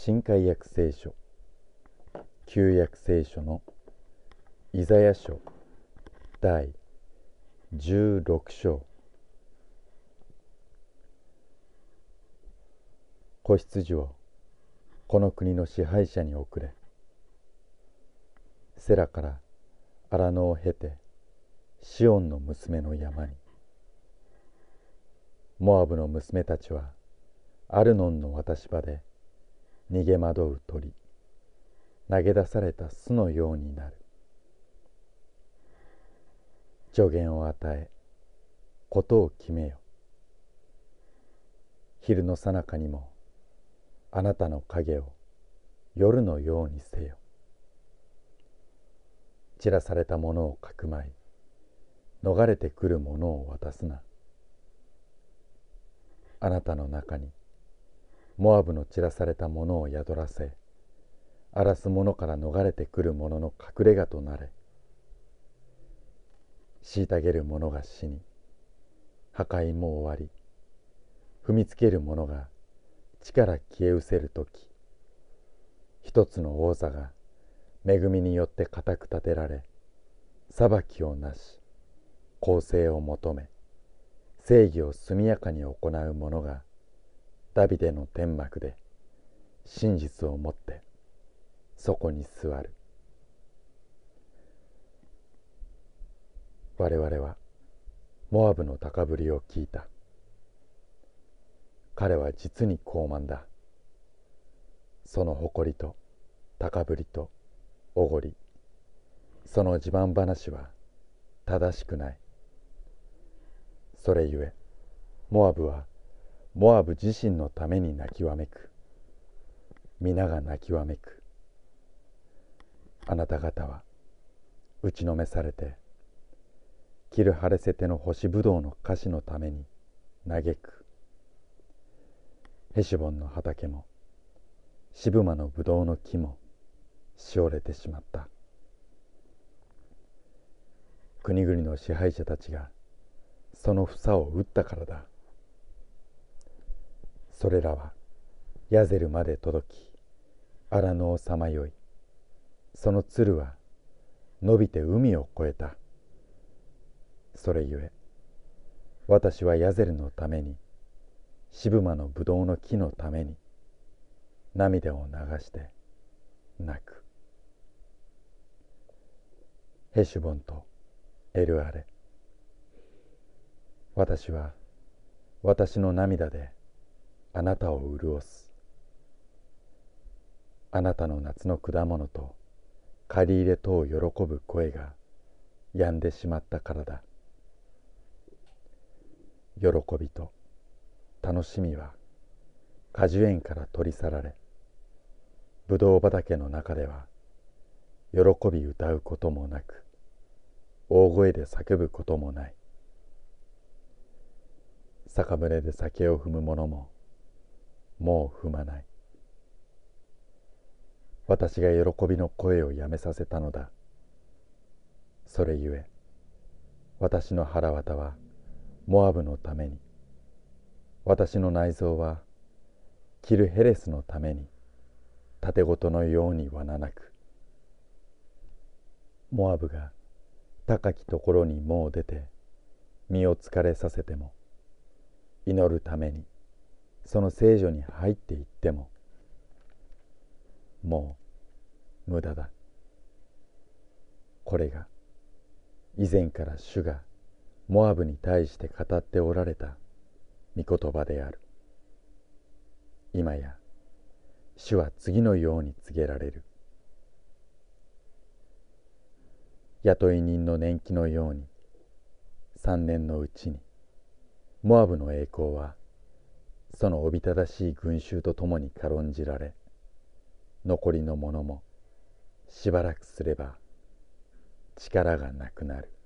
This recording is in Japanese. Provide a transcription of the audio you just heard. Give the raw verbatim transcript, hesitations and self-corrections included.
新海約聖書旧約聖書のイザヤ書第じゅうろく章。子羊をこの国の支配者に送れ。セラから荒野を経てシオンの娘の山に。モアブの娘たちはアルノンの渡し場で逃げ惑う鳥、投げ出された巣のようになる。助言を与え、ことを決めよ。昼の最中にもあなたの影を夜のようにせよ。散らされたものをかくまい、逃れてくるものを渡すな。あなたの中にモアブの散らされたものを宿らせ、荒らす者から逃れてくる者の隠れ家となれ。虐げる者が死に、破壊も終わり、踏みつける者が地から消え失せるとき、一つの王座が恵みによって固く立てられ、裁きをなし、公正を求め、正義を速やかに行う者がダビデの天幕で真実をもってそこに座る。我々はモアブの高ぶりを聞いた。彼は実に高慢だ。その誇りと高ぶりとおごり、その自慢話は正しくない。それゆえモアブはモアブ自身のために泣きわめく。皆が泣きわめく。あなた方は打ちのめされて、キルハレセテの干しぶどうの菓子のために嘆く。ヘシボンの畑もシブマのぶどうの木もしおれてしまった。国々の支配者たちがその房を打ったからだ。それらはヤゼルまで届き、荒野をさまよい、その鶴は伸びて海を越えた。それゆえ私はヤゼルのために、シブマのぶどうの木のために涙を流して泣く。ヘシュボンとエルアレ、私は私の涙であなたを潤す。あなたの夏の果物と借り入れとを喜ぶ声が止んでしまったからだ。喜びと楽しみは果樹園から取り去られ、ぶどう畑の中では喜び歌うこともなく、大声で叫ぶこともない。酒舟で酒を踏む者ももう踏まない。私が喜びの声をやめさせたのだ。それゆえ私の腹渡はモアブのために、私の内臓はキルヘレスのために盾ごとのようにわななく。モアブが高きところにもう出て身を疲れさせても、祈るためにその聖所に入っていっても、もう無駄だ。これが以前から主がモアブに対して語っておられた御言葉である。今や主は次のように告げられる。雇い人の年季のように三年のうちにモアブの栄光はそのおびただしい群衆とともに軽んじられ、残りの者もしばらくすれば力がなくなる。